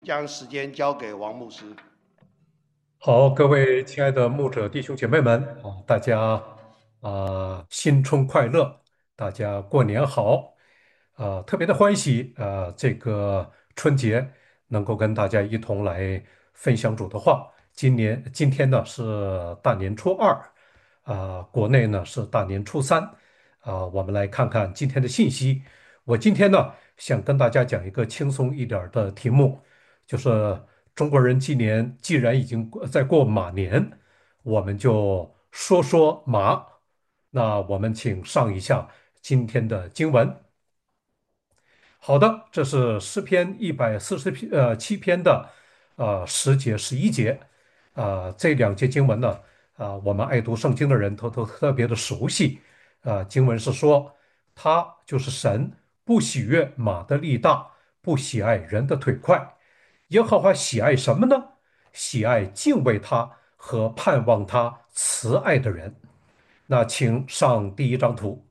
将时间交给王牧师。 好，各位亲爱的牧者弟兄姐妹们啊，大家新春快乐，大家过年好特别的欢喜这个春节能够跟大家一同来分享主的话。今天呢是大年初二国内呢是大年初三我们来看看今天的信息。我今天呢想跟大家讲一个轻松一点儿的题目，就是中国人今年既然已经在过马年，我们就说说马。那我们请上一下今天的经文。好的，这是诗篇147篇的10节11节这两节经文呢我们爱读圣经的人都特别的熟悉经文是说，他就是神，不喜悦马的力大，不喜爱人的腿快。耶和华喜爱什么呢？喜爱敬畏他和盼望他慈爱的人。那请上第一张图。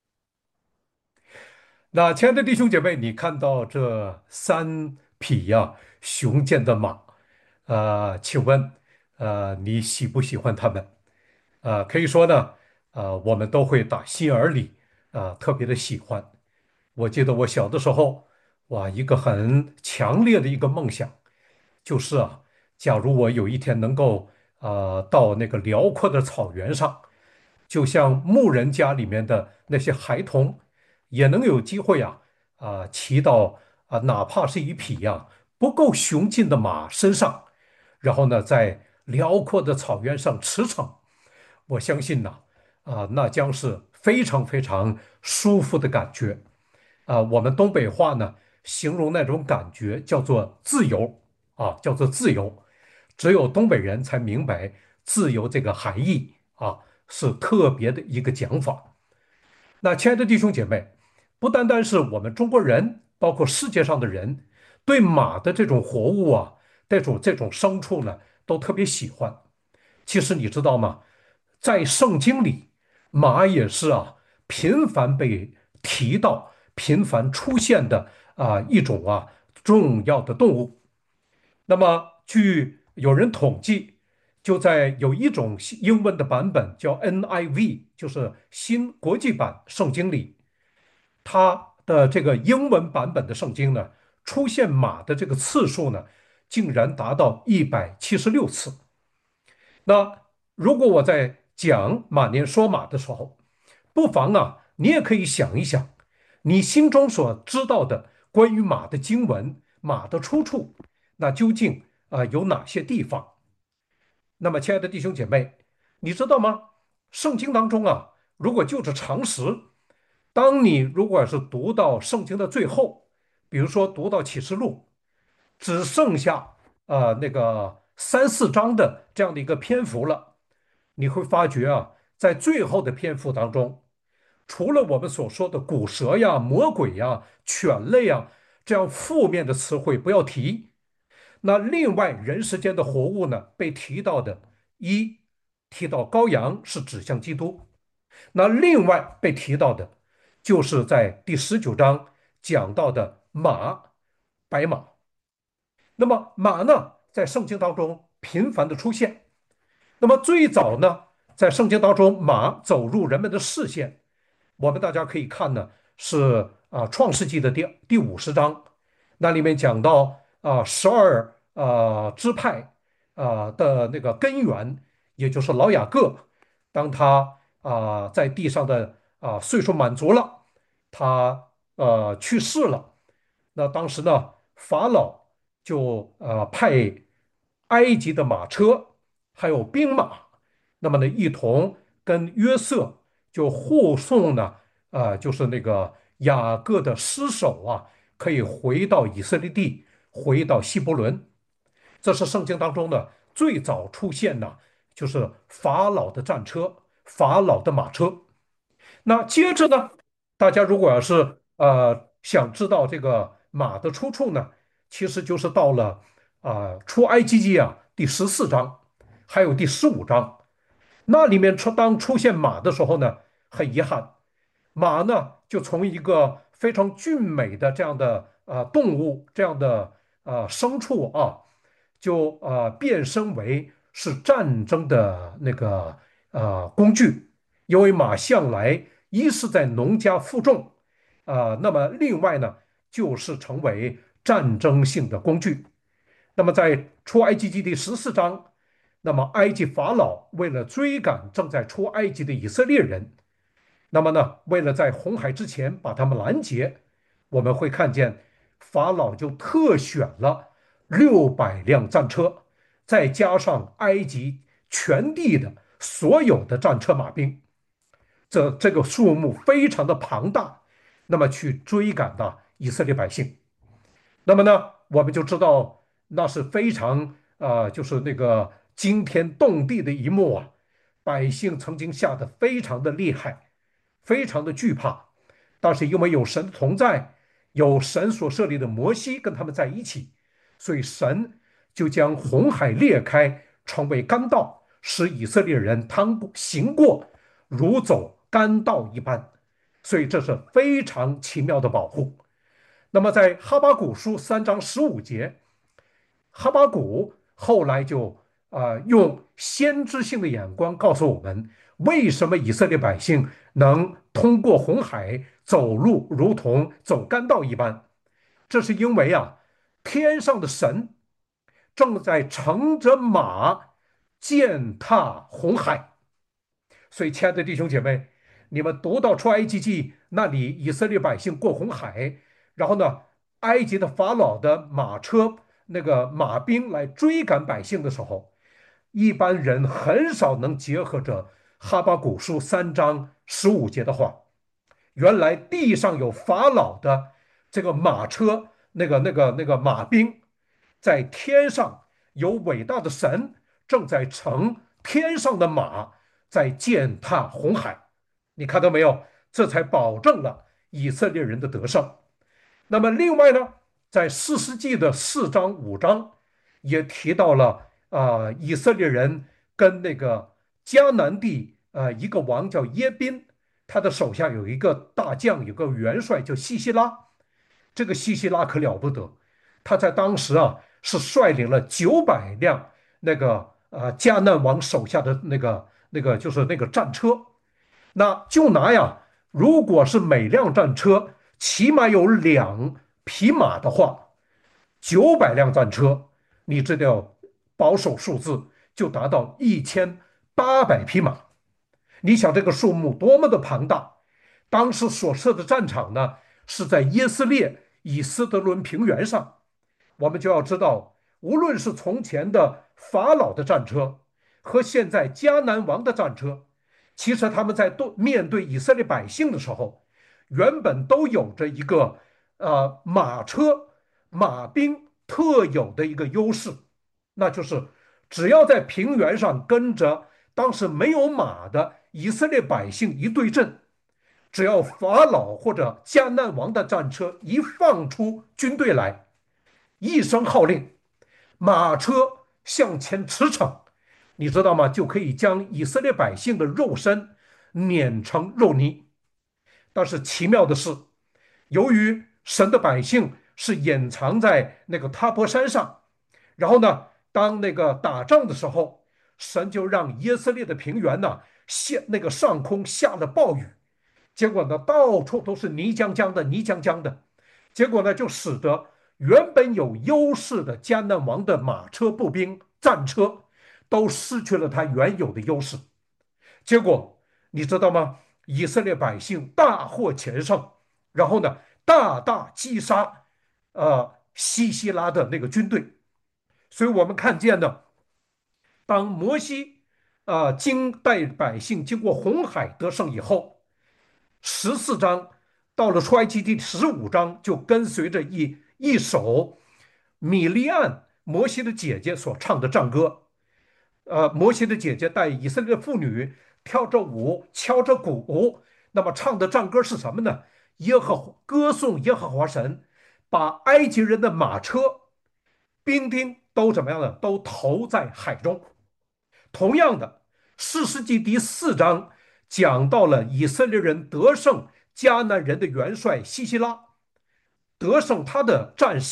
那亲爱的弟兄姐妹，你看到这3匹雄健的马，请问，你喜不喜欢它们？可以说呢，我们都会打心眼儿里特别的喜欢。我记得我小的时候，哇，一个很强烈的一个梦想，就是假如我有一天能够到那个辽阔的草原上，就像牧人家里面的那些孩童，也能有机会骑到哪怕是一匹不够雄劲的马身上，然后呢，在辽阔的草原上驰骋。我相信那将是非常非常舒服的感觉我们东北话呢，形容那种感觉叫做自由叫做自由。只有东北人才明白自由这个含义是特别的一个讲法。那亲爱的弟兄姐妹，不单单是我们中国人，包括世界上的人，对马的这种活物这种牲畜呢，都特别喜欢。其实你知道吗？在圣经里，马也是频繁被提到、频繁出现的一种重要的动物。那么，据有人统计，就在有一种英文的版本叫 NIV，就是新国际版圣经里，它的这个英文版本的圣经呢，出现马的这个次数呢，竟然达到176次。那如果我在讲马年说马的时候，不妨你也可以想一想，你心中所知道的关于马的经文、马的出处，那究竟有哪些地方？那么，亲爱的弟兄姐妹，你知道吗？圣经当中如果就着常识，当你如果是读到圣经的最后，比如说读到启示录，只剩下那个3、4章的这样的一个篇幅了，你会发觉在最后的篇幅当中，除了我们所说的古蛇呀、魔鬼呀、犬类这样负面的词汇不要提，那另外人世间的活物呢，被提到的提到羔羊是指向基督，那另外被提到的就是在第19章讲到的马，白马。那么马呢，在圣经当中频繁的出现。那么最早呢，在圣经当中，马走入人们的视线，我们大家可以看呢，是创世纪的第50章，那里面讲到12支派的那个根源，也就是老雅各，当他在地上的岁数满足了，他去世了。那当时呢，法老就派埃及的马车还有兵马，那么呢一同跟约瑟就护送呢就是那个雅各的尸首可以回到以色列地，回到希伯伦。这是圣经当中呢最早出现的，就是法老的战车、法老的马车。那接着呢，大家如果要是想知道这个马的出处呢，其实就是到了出埃及记第14章，还有第15章，那里面当出现马的时候呢，很遗憾，马呢就从一个非常俊美的这样的动物，这样的牲畜啊，就变身为是战争的那个工具，因为马向来一是在农家负重那么另外呢就是成为战争性的工具。那么在出埃及记第14章，那么埃及法老为了追赶正在出埃及的以色列人，那么呢，为了在红海之前把他们拦截，我们会看见法老就特选了600辆战车，再加上埃及全地的所有的战车马兵，这个数目非常的庞大，那么去追赶的以色列百姓。那么呢，我们就知道那是非常就是那个惊天动地的一幕啊！百姓曾经吓得非常的厉害，非常的惧怕，但是因为有神同在，有神所设立的摩西跟他们在一起，所以神就将红海裂开，成为干道，使以色列人行过如走干道一般。所以这是非常奇妙的保护。那么在哈巴谷书3章15节，哈巴谷后来就用先知性的眼光告诉我们，为什么以色列百姓能通过红海走路如同走干道一般？这是因为天上的神正在乘着马践踏红海。所以，亲爱的弟兄姐妹，你们读到出埃及记那里，以色列百姓过红海，然后呢，埃及的法老的马车那个马兵来追赶百姓的时候，一般人很少能结合着哈巴谷书3章15节的话。原来地上有法老的这个马车，那个马兵，在天上有伟大的神正在乘天上的马在践踏红海。你看到没有？这才保证了以色列人的得胜。那么另外呢，在士师记的4章5章也提到了以色列人跟那个迦南地一个王叫耶宾，他的手下有一个大将，有个元帅叫西西拉。这个西西拉可了不得，他在当时是率领了900辆那个迦南王手下的那个就是那个战车。那就拿如果是每辆战车起码有2匹马的话，900辆战车，你这条保守数字就达到1800匹马。你想这个数目多么的庞大！当时所设的战场呢，是在耶斯列以斯德伦平原上。我们就要知道，无论是从前的法老的战车和现在迦南王的战车，其实他们在面对以色列百姓的时候，原本都有着一个马车马兵特有的一个优势，那就是只要在平原上跟着当时没有马的以色列百姓一对阵，只要法老或者迦南王的战车一放出军队来，一声号令，马车向前驰骋，你知道吗？就可以将以色列百姓的肉身碾成肉泥。但是奇妙的是，由于神的百姓是隐藏在那个塔伯山上，然后呢，当那个打仗的时候，神就让耶色列的平原呢那个上空下了暴雨，结果呢，到处都是泥浆浆的，泥浆浆的。结果呢，就使得原本有优势的迦南王的马车、步兵、战车都失去了他原有的优势。结果你知道吗？以色列百姓大获全胜，然后呢，大大击杀西西拉的那个军队。所以我们看见呢，当摩西带百姓经过红海得胜以后，14章到了出埃及第15章，就跟随着一首米利暗摩西的姐姐所唱的战歌。摩西的姐姐带以色列的妇女跳着舞，敲着鼓，那么唱的战歌是什么呢？歌颂耶和华神，把埃及人的马车、兵丁都怎么样呢？都投在海中。同样的，士师记第4章讲到了以色列人得胜迦南人的元帅西西拉，得胜他的战士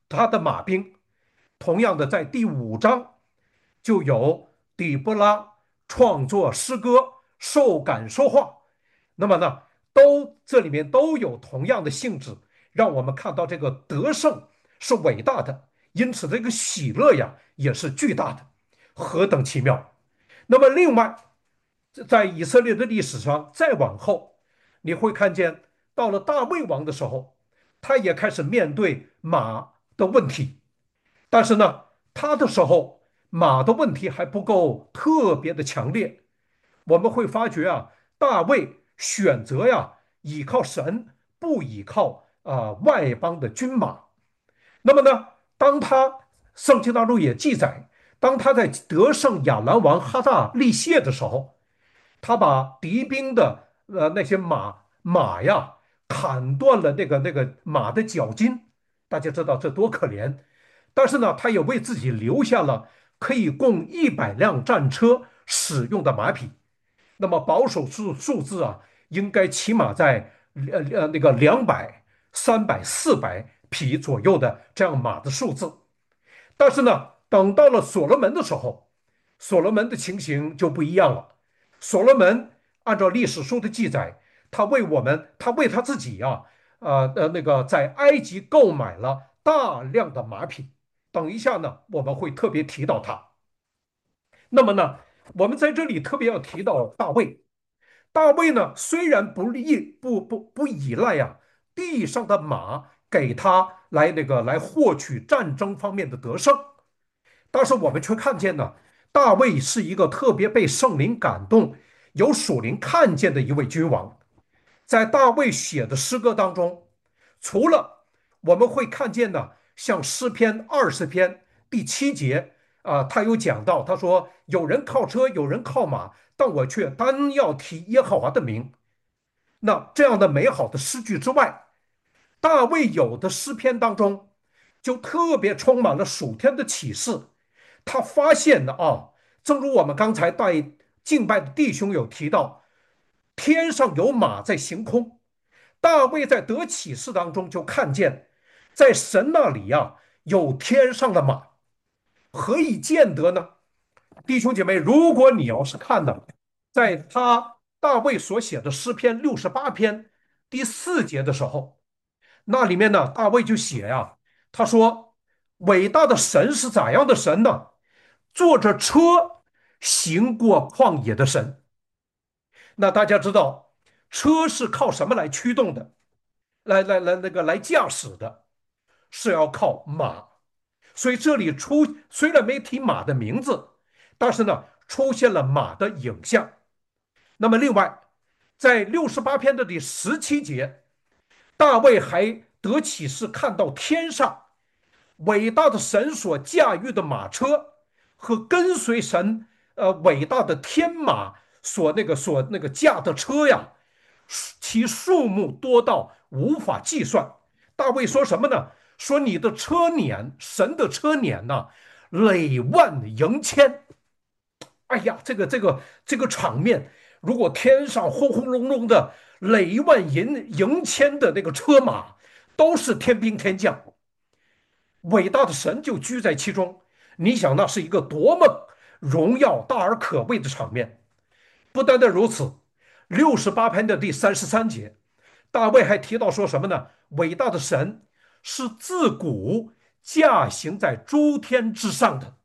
他的马兵。同样的，在第5章就有底波拉创作诗歌、受感说话。那么呢，这里面都有同样的性质，让我们看到这个得胜是伟大的，因此这个喜乐呀也是巨大的，何等奇妙！那么另外，在以色列的历史上再往后，你会看见到了大卫王的时候，他也开始面对马的问题。但是呢，他的时候马的问题还不够特别的强烈。我们会发觉啊，大卫选择呀倚靠神，不倚靠外邦的军马。那么呢，当他圣经当中也记载，当他在得胜亚兰王哈大利谢的时候，他把敌兵的那些马呀砍断了那个马的脚筋，大家知道这多可怜。但是呢，他也为自己留下了可以供100辆战车使用的马匹。那么保守数字啊，应该起码在那个200、300、400匹左右的这样马的数字。但是呢，等到了所罗门的时候，所罗门的情形就不一样了。所罗门按照历史书的记载，他为他自己啊，那个在埃及购买了大量的马匹。等一下呢，我们会特别提到他。那么呢，我们在这里特别要提到大卫。大卫呢，虽然不依赖地上的马给他来获取战争方面的得胜，但是我们却看见呢，大卫是一个特别被圣灵感动、有属灵看见的一位君王。在大卫写的诗歌当中，除了我们会看见呢，像诗篇20篇第7节他有讲到，他说有人靠车，有人靠马，但我却单要提耶和华的名。那这样的美好的诗句之外，大卫有的诗篇当中就特别充满了属天的启示。他发现了正如我们刚才带敬拜的弟兄有提到，天上有马在行空。大卫在得启示当中就看见，在神那里有天上的马。何以见得呢？弟兄姐妹，如果你要是看的，在大卫所写的诗篇68篇第4节的时候，那里面呢，大卫就写他说：“伟大的神是咋样的神呢？坐着车行过旷野的神。”那大家知道，车是靠什么来驱动的？来驾驶的，是要靠马。所以这里虽然没提马的名字，但是呢，出现了马的影像。那么另外，在68篇的第17节，大卫还得启示看到天上伟大的神所驾驭的马车和跟随神伟大的天马所驾的车呀，其数目多到无法计算。大卫说什么呢？说你的车辇，神的车辇呐、累万盈千。哎呀，这个场面，如果天上轰轰隆隆的累万盈千的那个车马，都是天兵天将，伟大的神就居在其中。你想，那是一个多么荣耀大而可畏的场面！不单单如此，68篇的第33节，大卫还提到说什么呢？伟大的神是自古驾行在诸天之上的。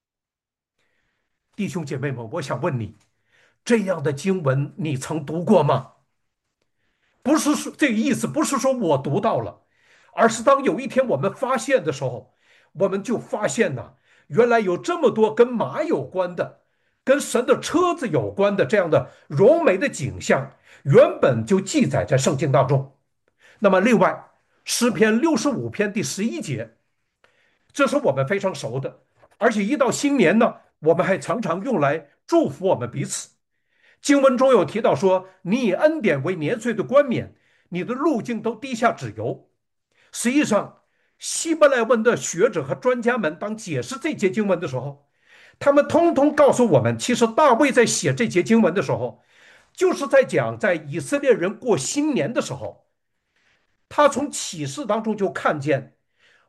弟兄姐妹们，我想问你，这样的经文你曾读过吗？不是说这个意思，不是说我读到了，而是当有一天我们发现的时候，我们就发现呢，原来有这么多跟马有关的，跟神的车子有关的这样的荣美的景象，原本就记载在圣经当中。那么另外，诗篇65篇第11节，这是我们非常熟的，而且一到新年呢，我们还常常用来祝福我们彼此。经文中有提到说：“你以恩典为年岁的冠冕，你的路径都滴下脂油。”实际上，希伯来文的学者和专家们当解释这节经文的时候，他们通通告诉我们，其实大卫在写这节经文的时候，就是在讲在以色列人过新年的时候，他从启示当中就看见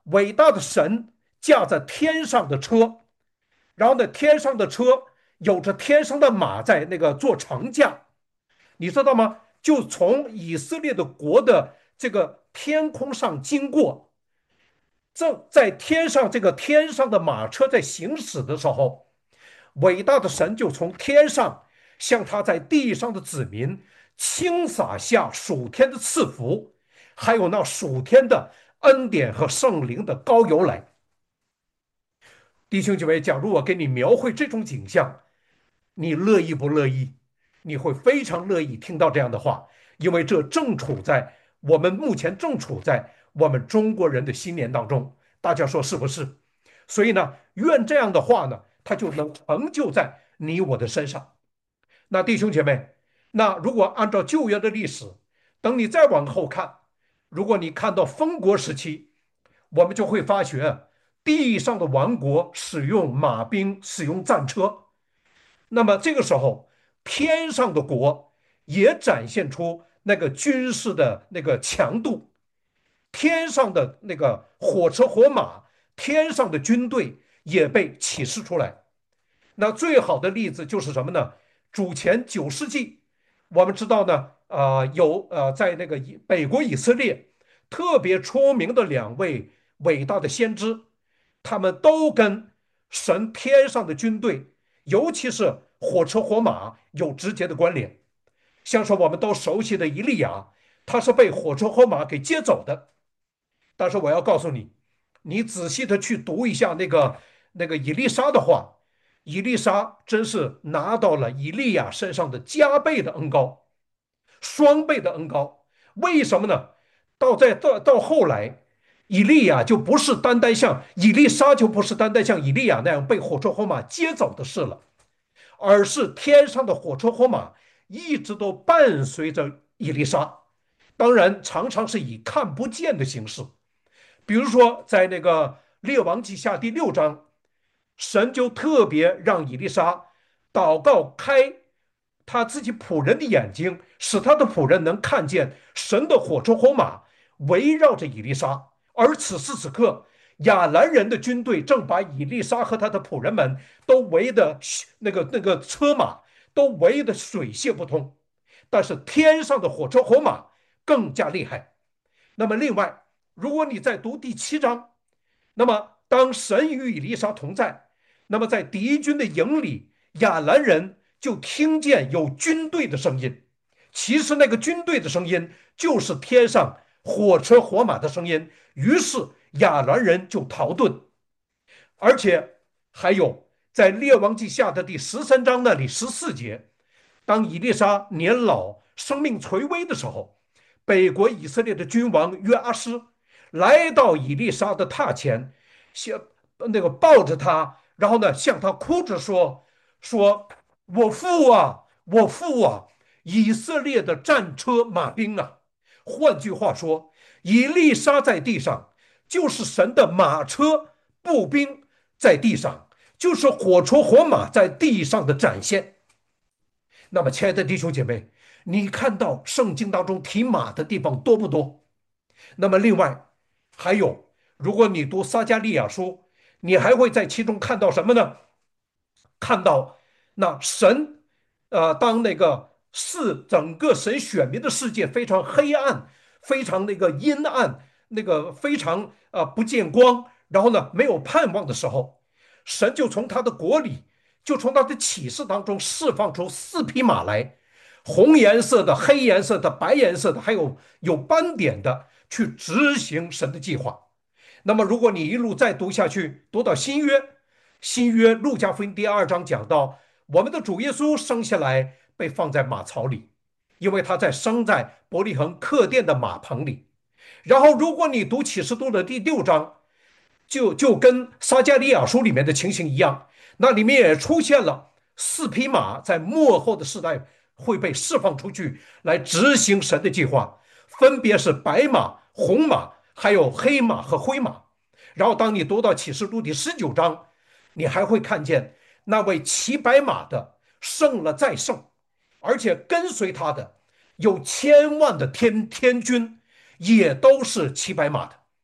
伟大的神驾着天上的车，然后呢，天上的车有着天上的马在那个做乘驾，你知道吗？就从以色列的国的这个天空上经过，正在天上这个天上的马车在行驶的时候，伟大的神就从天上向他在地上的子民倾洒下属天的赐福，还有那属天的恩典和圣灵的高油来。弟兄姐妹，假如我给你描绘这种景象，你乐意不乐意？你会非常乐意听到这样的话，因为这正处在我们目前正处在我们中国人的新年当中，大家说是不是？所以呢，愿这样的话呢，它就能成就在你我的身上。那弟兄姐妹，那如果按照旧约的历史，等你再往后看，如果你看到封国时期，我们就会发觉地上的王国使用马兵，使用战车。那么这个时候，天上的国也展现出那个军事的那个强度，天上的那个火车火马，天上的军队也被启示出来。那最好的例子就是什么呢？主前9世纪，我们知道呢，在那个北国以色列特别出名的2位伟大的先知，他们都跟神天上的军队，尤其是火车火马有直接的关联。像是我们都熟悉的以利亚，他是被火车火马给接走的。但是我要告诉你，你仔细的去读一下那个以利沙的话，以利沙真是拿到了以利亚身上的加倍的恩高，双倍的恩高。为什么呢？到后来，以利亚就不是单单像以利沙，就不是单单像以利亚那样被火车火马接走的事了，而是天上的火车火马一直都伴随着以利沙，当然常常是以看不见的形式。比如说，在那个列王记下第6章，神就特别让以利沙祷告开他自己仆人的眼睛，使他的仆人能看见神的火车火马围绕着以利沙。而此时此刻，亚兰人的军队正把以利沙和他的仆人们都围的那个车马都围得水泄不通。但是天上的火车火马更加厉害。那么另外，如果你再读第7章，那么当神与以利沙同在，那么在敌军的营里，亚兰人就听见有军队的声音。其实那个军队的声音就是天上火车火马的声音。于是亚兰人就逃遁。而且还有在列王记下的第13章那里14节，当以利沙年老生命垂危的时候，北国以色列的君王约阿施来到以利沙的榻前，向那个抱着他，然后呢向他哭着说：我父啊，我父啊，以色列的战车马兵啊！换句话说，以利沙在地上，就是神的马车步兵在地上，就是火车火马在地上的展现。那么，亲爱的弟兄姐妹，你看到圣经当中提马的地方多不多？那么，另外还有，如果你读撒迦利亚书，你还会在其中看到什么呢？看到那神，当那个整个神选民的世界非常黑暗，非常那个阴暗，那个非常不见光，然后呢没有盼望的时候，神就从他的国里，就从他的启示当中释放出4匹马来，红颜色的、黑颜色的、白颜色的，还有斑点的，去执行神的计划。那么，如果你一路再读下去，读到新约，新约路加福音第2章讲到，我们的主耶稣生下来被放在马槽里，因为他生在伯利恒客店的马棚里。然后，如果你读启示录的第6章，就跟撒迦利亚书里面的情形一样，那里面也出现了4匹马在末后的时代会被释放出去，来执行神的计划，分别是白马、红马，还有黑马和灰马。然后，当你读到启示录第19章，你还会看见那位骑白马的胜了再胜，而且跟随他的有千万的天军，也都是骑白马的。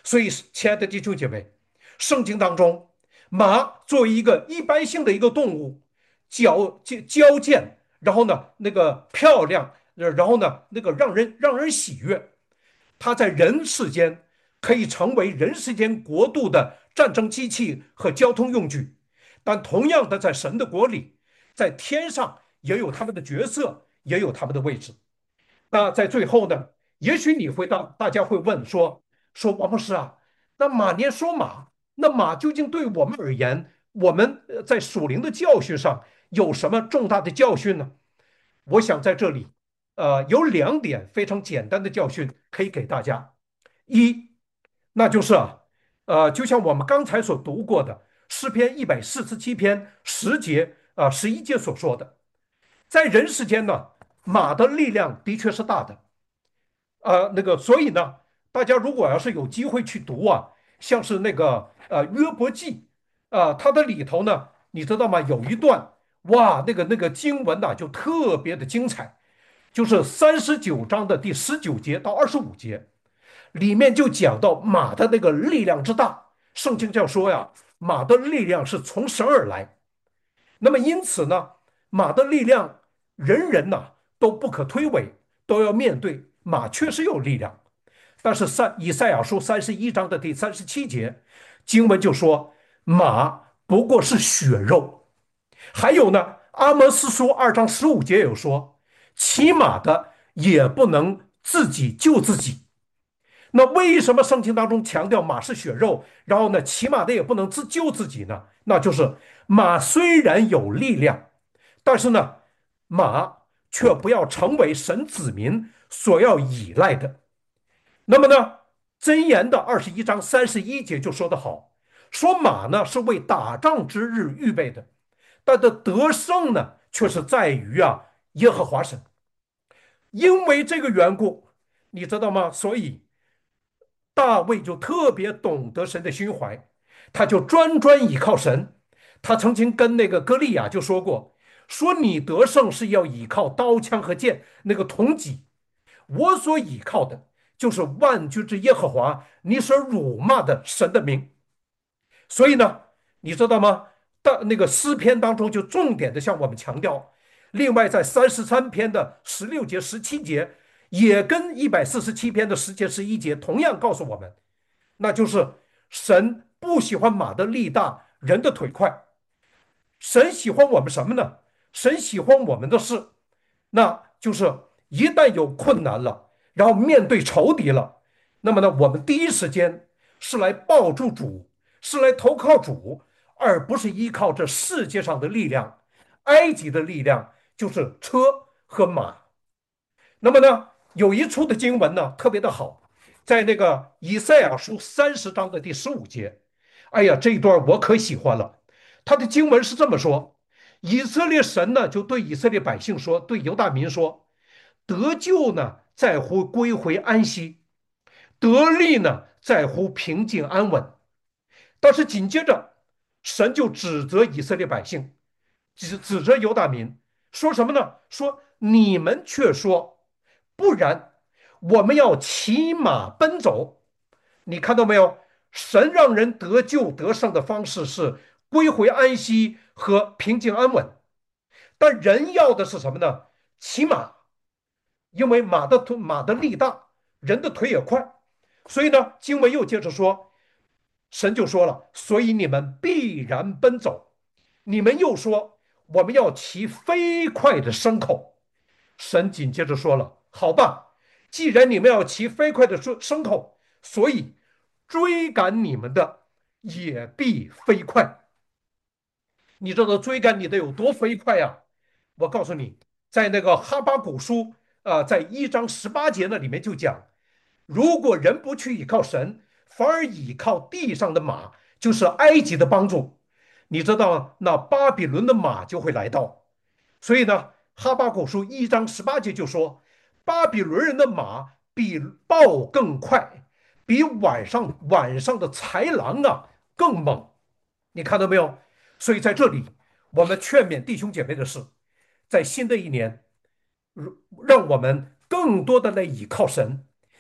所以，亲爱的弟兄姐妹，圣经当中，马作为一个一般性的一个动物，矫健，然后呢，那个漂亮，然后呢，那个让人喜悦。它在人世间可以成为人世间国度的战争机器和交通用具，但同样的，在神的国里，在天上也有他们的角色，也有他们的位置。那在最后呢，也许大家会问说王牧师啊，那马年说马，那马究竟对我们而言，我们在属灵的教训上有什么重大的教训呢？我想在这里，有2点非常简单的教训可以给大家。一，那就是就像我们刚才所读过的诗篇147篇10节11节所说的，在人世间呢，马的力量的确是大的。所以呢，大家如果要是有机会去读像是那个约伯记它的里头呢，你知道吗？有一段哇，那个经文呐、就特别的精彩，就是39章的第19节到25节，里面就讲到马的那个力量之大。圣经这样说呀，马的力量是从神而来。那么因此呢，马的力量，人人呐都不可推诿，都要面对。马确实有力量，但是以赛亚书31章的第37节，经文就说马不过是血肉。还有呢，阿摩斯书2章15节有说，骑马的也不能自己救自己。那为什么圣经当中强调马是血肉，然后呢，骑马的也不能自救自己呢？那就是马虽然有力量，但是呢，马却不要成为神子民所要依赖的。那么呢，箴言的21章31节就说得好，说马呢是为打仗之日预备的，但的得胜呢却是在于耶和华神。因为这个缘故，你知道吗？所以大卫就特别懂得神的心怀，他就专倚靠神。他曾经跟那个歌利亚就说过，说你得胜是要倚靠刀枪和剑那个铜戟，我所倚靠的就是万军之耶和华，你所辱骂的神的名。所以呢，你知道吗？那个诗篇当中就重点的向我们强调。另外，在33篇的16节、17节，也跟147篇的10节、11节同样告诉我们，那就是神不喜欢马的力大，人的腿快。神喜欢我们什么呢？神喜欢我们的是，那就是一旦有困难了，然后面对仇敌了，那么呢，我们第一时间是来抱住主，是来投靠主，而不是依靠这世界上的力量。埃及的力量就是车和马。那么呢，有一处的经文呢特别的好，在那个以赛亚书30章的第15节。哎呀，这一段我可喜欢了。他的经文是这么说：以色列神呢就对以色列百姓说，对犹大民说，得救呢在乎归回安息，得力呢在乎平静安稳。但是紧接着，神就指责以色列百姓，指责犹大民，说什么呢？说你们却说，不然我们要骑马奔走。你看到没有？神让人得救得胜的方式是归回安息和平静安稳，但人要的是什么呢？骑马，因为马的力大，人的腿也快，所以呢，经文又接着说，神就说了，所以你们必然奔走。你们又说我们要骑飞快的牲口，神紧接着说了，好吧，既然你们要骑飞快的牲口，所以追赶你们的也必飞快。你知道追赶你的有多飞快呀？我告诉你，在那个哈巴谷书在1章18节那里面就讲，如果人不去倚靠神，反而倚靠地上的马，就是埃及的帮助，你知道那巴比伦的马就会来到。所以呢，哈巴谷书1章18节就说，巴比伦人的马比豹更快，比晚上的豺狼更猛。你看到没有？所以在这里，我们劝勉弟兄姐妹的是，在新的一年，让我们更多的来倚靠神，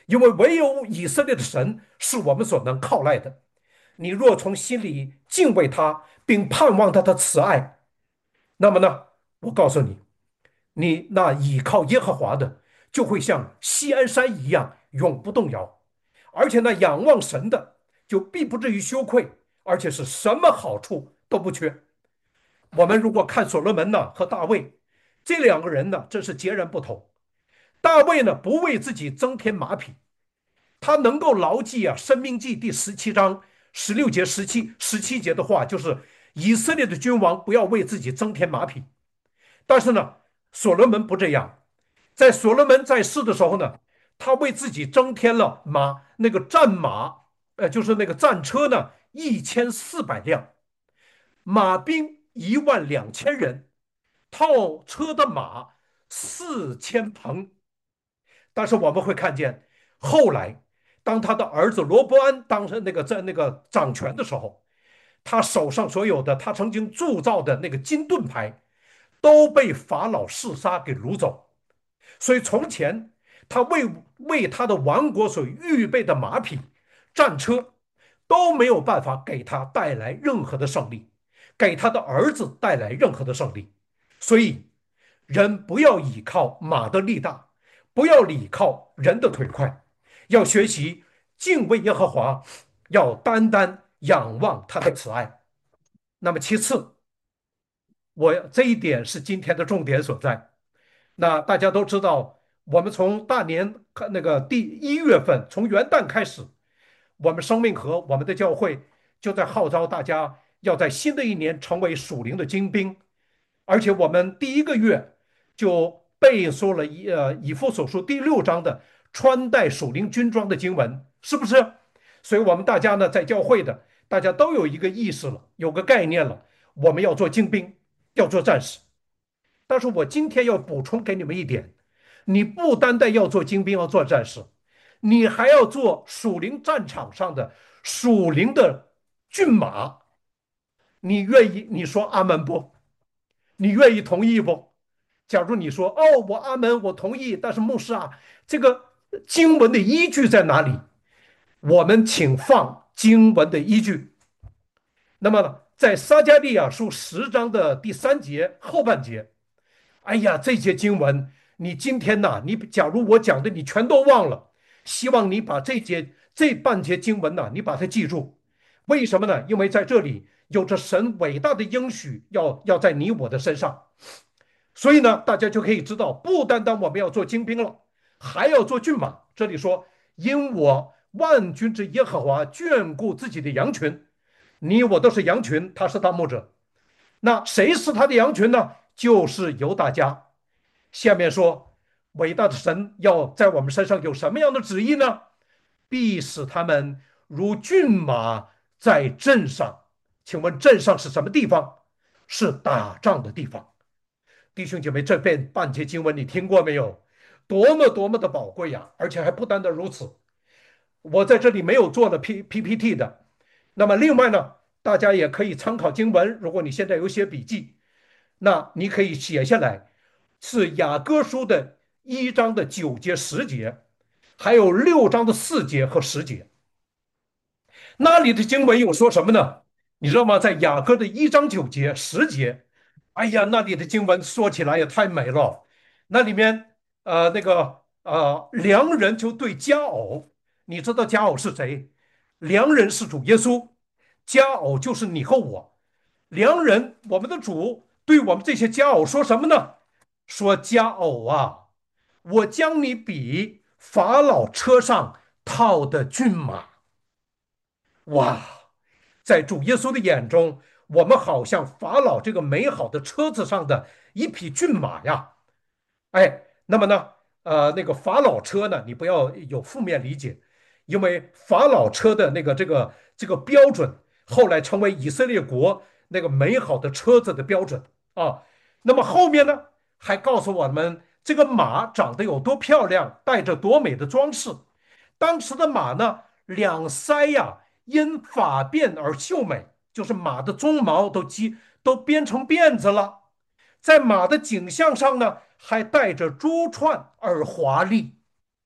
因为唯有以色列的神是我们所能靠赖的。你若从心里敬畏他，并盼望他的慈爱，那么呢，我告诉你，你那倚靠耶和华的，就会像锡安山一样永不动摇，而且那仰望神的，就必不至于羞愧，而且是什么好处都不缺。我们如果看所罗门呢和大卫这两个人呢，真是截然不同。大卫呢不为自己增添马匹，他能够牢记《申命记》第17章16节、17节的话，就是以色列的君王不要为自己增添马匹。但是呢，所罗门不这样，在所罗门在世的时候呢，他为自己增添了那个战马，就是那个战车呢1400辆，马兵12000人，套车的马4000棚。但是我们会看见，后来当他的儿子罗伯安当上在那个掌权的时候，他手上所有的他曾经铸造的那个金盾牌都被法老示撒给掳走。所以从前他为他的王国所预备的马匹、战车都没有办法给他带来任何的胜利，给他的儿子带来任何的胜利。所以人不要倚靠马的力大，不要倚靠人的腿快，要学习敬畏耶和华，要单单仰望他的慈爱。那么其次，这一点是今天的重点所在。那大家都知道，我们从大年那个第1月份，从元旦开始，我们生命河我们的教会就在号召大家要在新的一年成为属灵的精兵。而且我们第一个月就背诵了以弗所书第6章的穿戴属灵军装的经文，是不是？所以我们大家呢，在教会的大家都有一个意识了，有个概念了，我们要做精兵，要做战士。但是我今天要补充给你们一点，你不单单要做精兵，要做战士，你还要做属灵战场上的属灵的骏马。你愿意？你说阿门不？你愿意同意不？假如你说哦，我阿门，我同意，但是牧师啊，这个经文的依据在哪里？我们请放经文的依据。那么呢，在撒迦利亚书10章的第3节后半节，哎呀，这节经文，你今天呐，你假如我讲的你全都忘了，希望你把这半节经文呐，你把它记住。为什么呢？因为在这里有着神伟大的应许要在你我的身上。所以呢，大家就可以知道，不单单我们要做精兵了，还要做骏马。这里说，因我万军之耶和华眷顾自己的羊群，你我都是羊群，他是大牧者。那谁是他的羊群呢？就是犹大家。下面说，伟大的神要在我们身上有什么样的旨意呢？必使他们如骏马在阵上。请问阵上是什么地方？是打仗的地方。弟兄姐妹，这半节经文你听过没有？多么多么的宝贵呀！而且还不单单如此，我在这里没有做了 PPT 的。那么另外呢，大家也可以参考经文。如果你现在有写笔记，那你可以写下来，是雅各书的1章的9节、10节，还有6章的4节和10节。那里的经文有说什么呢？你知道吗？在雅各的1章9节、10节，哎呀，那里的经文说起来也太美了。那里面良人就对佳偶，你知道佳偶是谁？良人是主耶稣，佳偶就是你和我。良人，我们的主对我们这些佳偶说什么呢？说佳偶啊，我将你比法老车上套的骏马。哇，在主耶稣的眼中，我们好像法老这个美好的车子上的一匹骏马呀！哎，那么呢，那个法老车呢，你不要有负面理解，因为法老车的这个标准，后来成为以色列国那个美好的车子的标准啊。那么后面呢，还告诉我们这个马长得有多漂亮，带着多美的装饰。当时的马呢，两腮呀因发辫而秀美，就是马的鬃毛都编成辫子了。在马的颈项上呢，还带着珠串而华丽。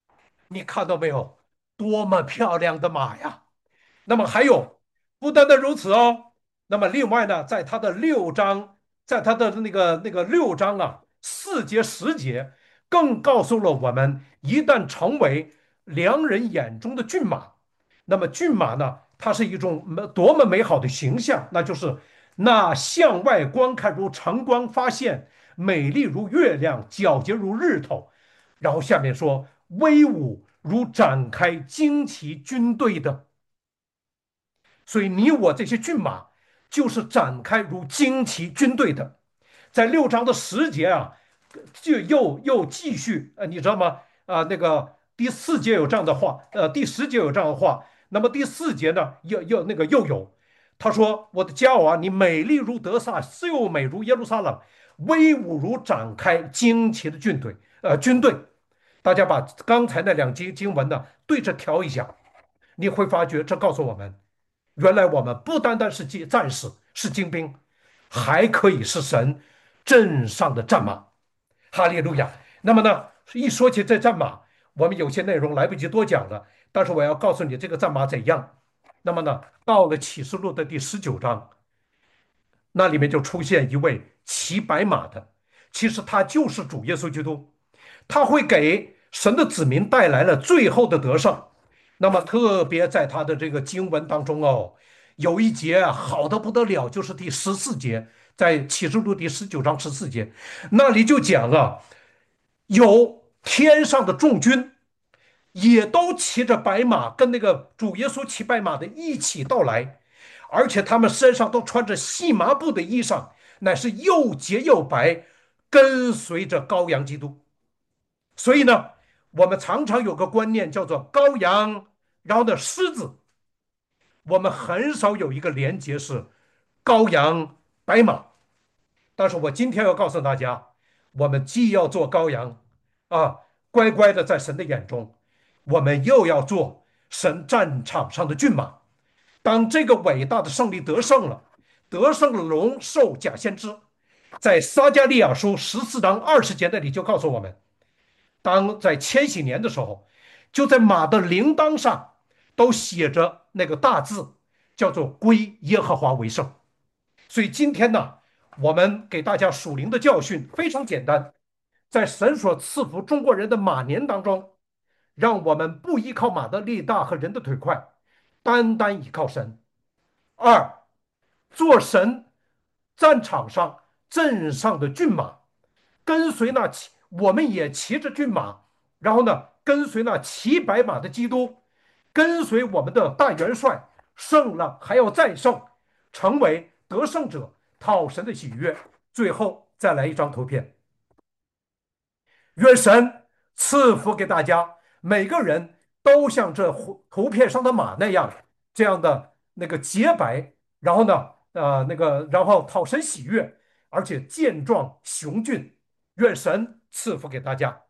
你看到没有？多么漂亮的马呀！那么还有，不单单如此哦。那么另外呢，在他的六章，在他的那个六章啊，4节10节，更告诉了我们，一旦成为良人眼中的骏马，那么骏马呢，它是一种多么美好的形象，那就是那向外观看如晨光发现，美丽如月亮，皎洁如日头。然后下面说，威武如展开旌旗军队的。所以你我这些骏马，就是展开如旌旗军队的。在6章的10节啊，就又继续，你知道吗？那个第4节有这样的话，第10节有这样的话，那么第4节呢，又有，他说：“我的骄傲啊，你美丽如德萨，秀美如耶路撒冷，威武如展开旌旗的军队。”大家把刚才那2节经文呢对着调一下，你会发觉这告诉我们，原来我们不单单是战士，是精兵，还可以是神镇上的战马。哈利路亚！那么呢，一说起这战马，我们有些内容来不及多讲了，但是我要告诉你这个战马怎样。那么呢，到了启示录的第19章，那里面就出现一位骑白马的，其实他就是主耶稣基督。他会给神的子民带来了最后的得胜。那么特别在他的这个经文当中哦，有一节啊好的不得了，就是第14节，在启示录第19章14节，那里就讲了，有天上的众军也都骑着白马，跟那个主耶稣骑白马的一起到来，而且他们身上都穿着细麻布的衣裳，乃是又洁又白，跟随着羔羊基督。所以呢，我们常常有个观念叫做羔羊，然后呢狮子，我们很少有一个连接是羔羊白马。但是我今天要告诉大家，我们既要做羔羊啊，乖乖的在神的眼中，我们又要做神战场上的骏马。当这个伟大的胜利得胜了，得胜了龙兽假先知，在撒加利亚书14章20节那里就告诉我们。当在千禧年的时候，就在马的铃铛上都写着那个大字，叫做“归耶和华为圣”。所以今天呢，我们给大家属灵的教训非常简单，在神所赐福中国人的马年当中，让我们不依靠马的力大和人的腿快，单单依靠神。二，做神战场上阵上的骏马，跟随那骑，我们也骑着骏马，然后呢，跟随那骑白马的基督，跟随我们的大元帅，胜了还要再胜，成为得胜者，讨神的喜悦。最后再来一张图片，愿神赐福给大家，每个人都像这图片上的马那样，这样的那个洁白，然后呢，然后讨神喜悦，而且健壮雄俊。愿神赐福给大家。